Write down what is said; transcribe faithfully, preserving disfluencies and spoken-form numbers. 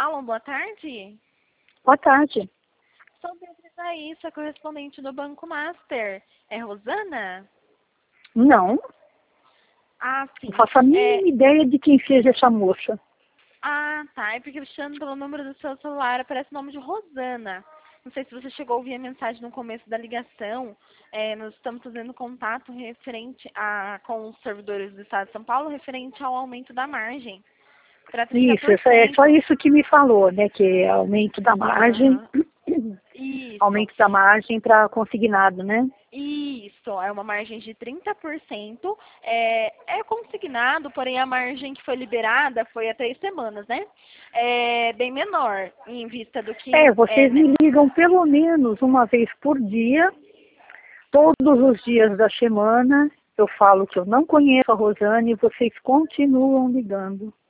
Paulo, boa tarde. Boa tarde. Sou Beatriz Raíssa, correspondente do Banco Master. É Rosana? Não, Ah, sim. não faço a mínima É... ideia de quem seja essa moça. Ah, tá. É porque chamando pelo número do seu celular aparece o nome de Rosana. Não sei se você chegou a ouvir a mensagem no começo da ligação. É, nós estamos fazendo contato referente a, com os servidores do Estado de São Paulo, referente ao aumento da margem para trinta Isso, por isso é só cento. isso que me falou, né? Que é aumento da margem, Aham. Isso. aumento da margem para consignado, né? Isso, é uma margem de trinta por cento. É, é consignado, porém a margem que foi liberada foi há três semanas, né? É bem menor em vista do que É, é, vocês né? me ligam pelo menos uma vez por dia, todos os dias da semana. Eu falo que eu não conheço a Rosane e vocês continuam ligando.